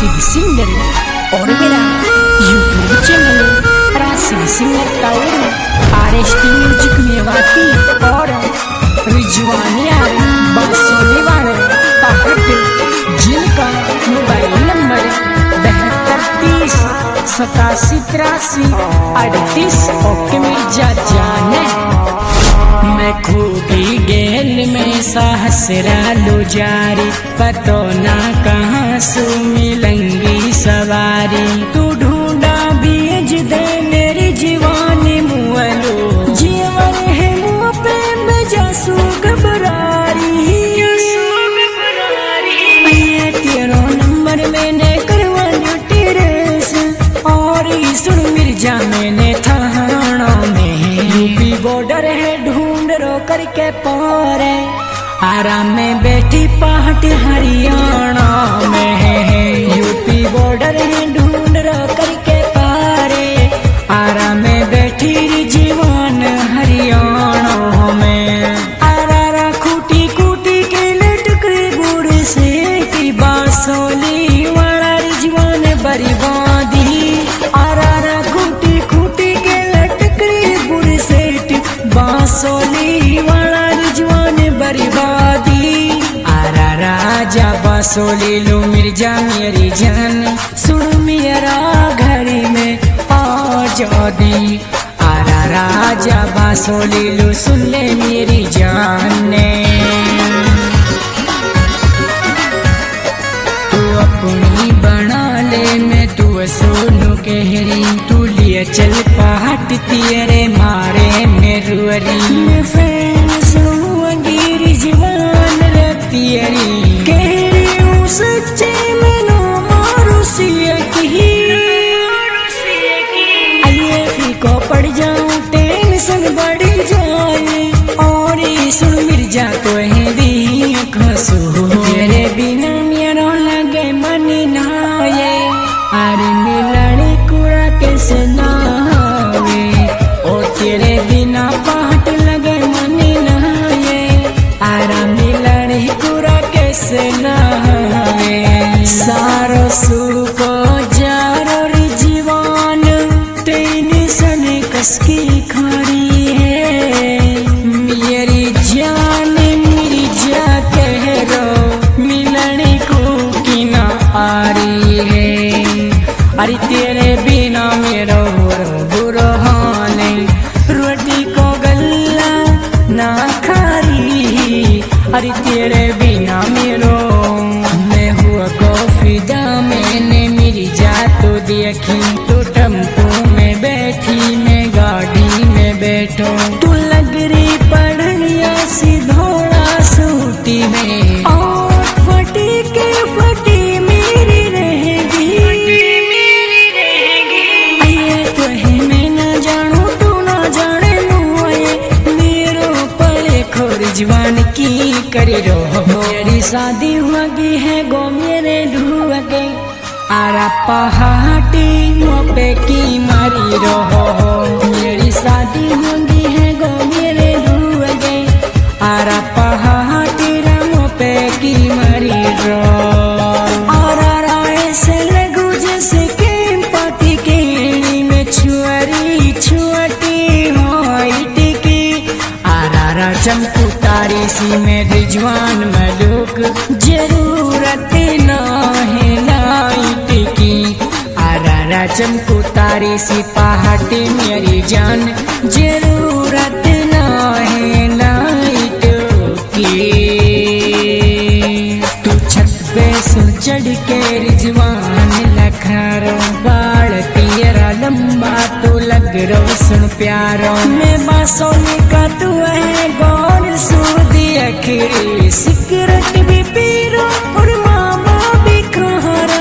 Rashid singer और मेरा YouTube channel Rashid singer ताउर RST म्यूजिक मेवाती और रिजवानिया बांसुरी वाले ताहट जिनका मोबाइल नंबर 7230878338 ओके मिर्जा जाने मैं खूबी गेल में सहसरा लो जारी पतो ना कहाँ सु मिलंगी सवारी तू ढूंढा बीज दे मेरी जीवानी मुअलो जीवन है मुँह पे बजासू घबरारी तेरो नंबर मैंने करवाया तेरे से और सुन मिर्जा मैंने थाना में यूपी बॉर्डर है ढूंढ रो करके पारे आराम में बैठी पहाड़ हरियाणा में यूपी बॉर्डर है ढूंढ रो करके पारे आराम में बैठी जीवन हरियाणा में आरा खूटी खूटी के लटकरे गुड़ से बांसुरी वाला जीवन बर्बादी आरा खूटी खूटी के लटकरे गुड़ से बांसुरी वाला रिजवान बर्बादी आरा राजा बांसुरी लो मिर्जा मेरी जान सुन मेरा घर में आजादी आरा राजा बांसुरी लो सुन ले मेरी जान तू अपनी बना ले मैं तू सोनू कहरी तू लिए चल पहाड़ तेरे मारे मेरुअरी मैं फैन सुनूंगी रिजवान तेरी कहरी हूँ सच्चे मैनो मारू सिया की आइए फीको पड़ जाऊं टेंशन बढ़ जाए और सुन मिर्जा तो है दी खसू तेरे बिना मेरा लगे मन नाये अरे मिलने कुरा कैसे नावे ओ तेरे बिना पाट लगे मन नाये अरे मिलने कुरा कैसे नावे सारो सुको जारो री जीवान तेने सने कसकी खड़ी है मेरी जान मेरी जा कह रो मिलने को की ना आ रही है अरे तेरे बिना मेरा बुरा हाल रोटी को गल्ला ना खारी अरे तेरे बिना मेरो मैं हुआ गोफिदा मैंने मेरी जात तो देखी तो टेम्पो में बैठी मैं गाड़ी में बैठो तू लग रही पढ़निया सी धोड़ा सूटी में और फटी के फटी मेरी रहेगी ये तो है मैं ना जानू तू ना जाने मुए मेरो पले खोर जवान की करे रो मेरी शादी हुई है गो मेरे ढुआ के आरा पहाटी मोपे की मारी रो मेरी शादी होगी है गो मेरे ढुआ के आरा पहाटी मोपे की मारी रो आरा ऐसे लगू जैसे के पाती केणी में छुअरी छुअटी होइट की आरा चमकू तारी सी में रिजवान मलूक जरूरत ना है लाइट की आरा चमकू तारी सी पहाटी मेरी जान जरूरत ना है लाइट की तू छत पे सुन चढ़ के रिजवान लखारो बाल तेरा लंबा तो लग रो सुन प्यारो मैं बांसुरी का तू है गौर सूदी अखरी सिगरेट भी पी रो और मामा भी खारा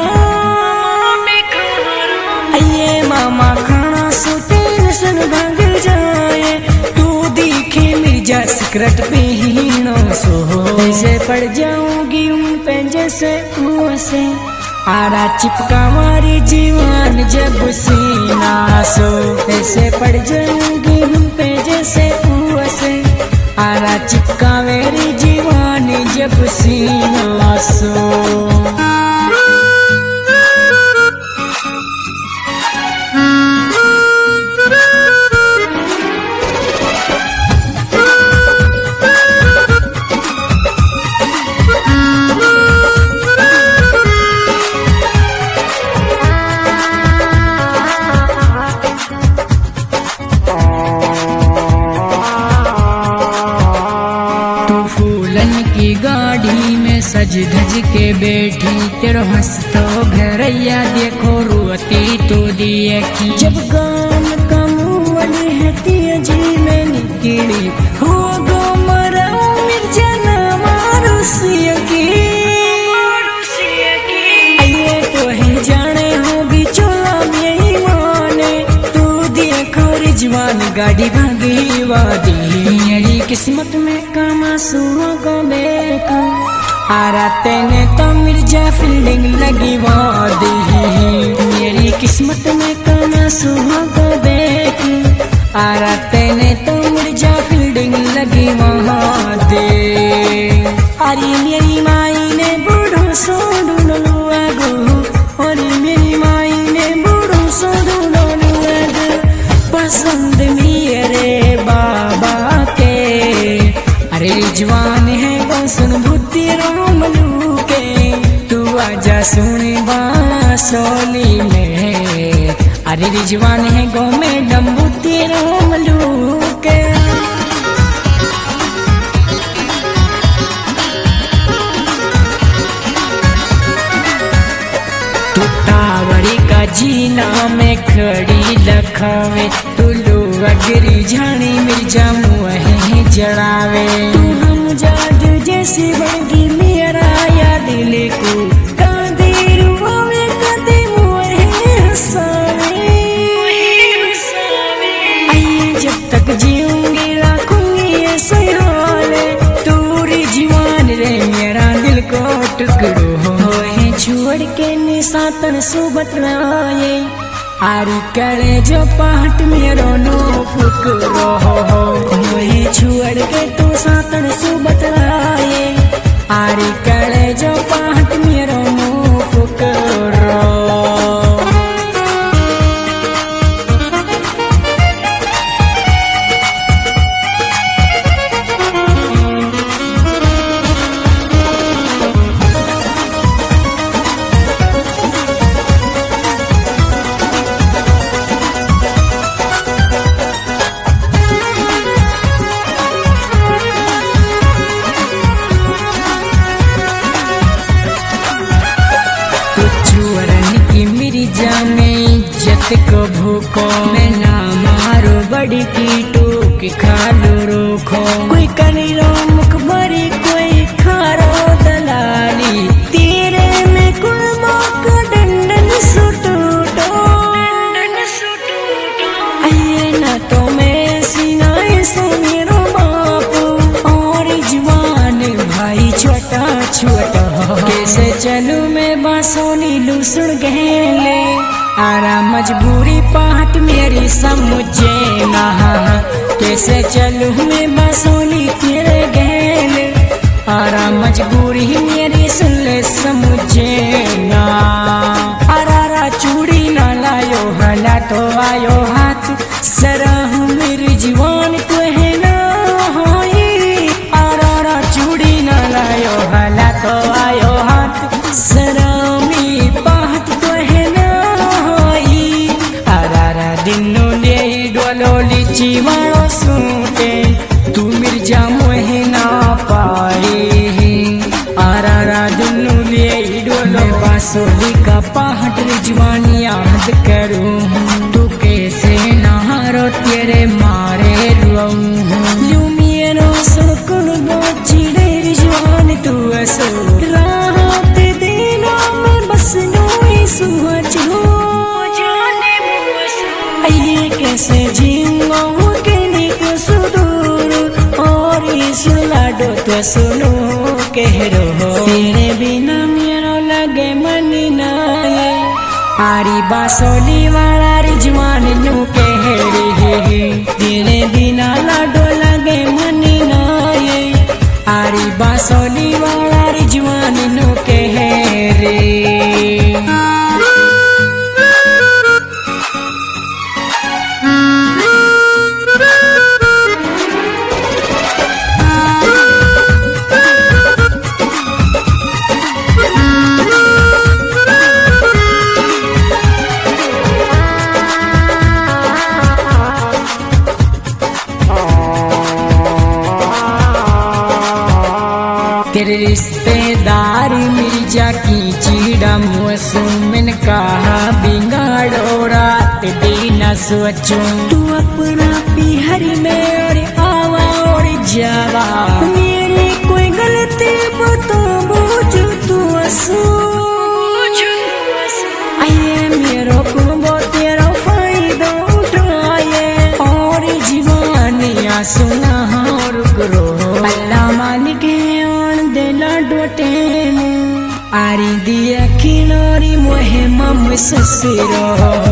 आइए मामा खाना सो टेंशन भाग जाए तू दिखे मिर्जा सिगरेट पीनो सो ऐसे पड़ जाऊंगी उन पे जैसे कुआं से आरा चिपका मारी जीवन जब सीना सो ऐसे पड़ जाऊंगी हम पे जैसे कुआं से आरा चिपका मेरी जीवन जब सीना सो सज धज के बैठी तेरो हंसतो घरैया देखो रुअती तू दिए की जब गाम कमुअन है जी में निकली हो गो मरा मिर्जा ना मारुसिया की आइए तो है जाने हो बिचोला में माने तू देखो रिजवान गाड़ी भागी वादी मेरी किस्मत में कामा सुनो को बेका आरा तेने तो मिर्जा फील्डिंग लगी वादी मेरी किस्मत में कामा सुनो को बेकी आरा तेने तो मिर्जा फील्डिंग लगी वादी अरे मेरी माई ने बूढ़ो सोडू लो आगो और मेरी माई ने बूढ़ो सोडू लो आगो पसंद मेरे बाबा के अरे रिजवान है बसन बुद्धि रोमलू के तू आजा सुने बांसुरी में अरे रिजवान है गो में डम्बुद्धि रोमलू के तू टावरी का जीना में खड़ी लखावे तू अगरी झाणी मिर्जा मुँह जड़ावे तू हम जादू जैसी बगी मेरा या दिल को कांदे रुआवे कदे मुँह हंसावे आइए जब तक जीऊंगी रखूंगी ऐसे हाल तू रिजवान रे मेरा दिल को टुकड़ो है छोड़ के निशातन सुबत लाए आरी करे जो पाट मेरो नो फुकरो हो मोही छुअड़ के तू सातन सुबत लाए आरी करे जो पाट मेरो नो फुकरो को भूखो मैं ना मारो बड़ी कीटो के खालो रोखो कोई कनी रो मुख भरी कोई खारो दलाली तेरे में कुल मोक डंडन सुटूटो आइए ना तो मैं सीनाए सो मेरो बापू और जवान भाई छोटा छोटा कैसे चलूं मैं बांसुरी लूसुड़ गहले आरा मजबूरी पाट मेरी समझे ना कैसे चलूं मैं बांसुरी तेरे गहले आरा मजबूरी मेरी सुन ले समझे ना आरा चूड़ी ना लायो हला तो आयो हाथ सराहूं मेरी जीवन को है ना होई आरा चूड़ी ना लायो हला तो आयो हाथ सरामी पाट को है ना दिनो ले डोलोली जीवाणो सूटे तू मिर्जा मोहे ना पाए आरा दिनो ले डोलो बांसुरी का पाहट रिजवान याद करूं तू कैसे नहारो तेरे मारे रुआऊं यू मेरो सुनकुन बोची रे रिजवान तू ऐसो राहत देना मैं बस नोई सुहाचो आइए कैसे जीऊंगा के निक सुदूर और सुला डो तो सुनो कह रो तेरे बिना मेरो लगे मन नाये आरी बांसुरी वाला रिजवान नू कह रे तेरे बिना लाडो लगे मन नाये आरी बांसुरी वाला रिजवान नू कह रे तेरे रिश्तेदार आरी मिर्जा की चीड़ा मौसम कहा बिगाड़ो रात दिन सोचो तू अपना पिहरी में और आवा और जावा मेरी कोई गलती बता बुझ तू आइए मेरो कुंबो तेरा फायदा उठाए और जीवानिया सुना और करो अल्लाह मालिक है देला डोटे आरी दिया खिलोरी मोहे मम ससुरो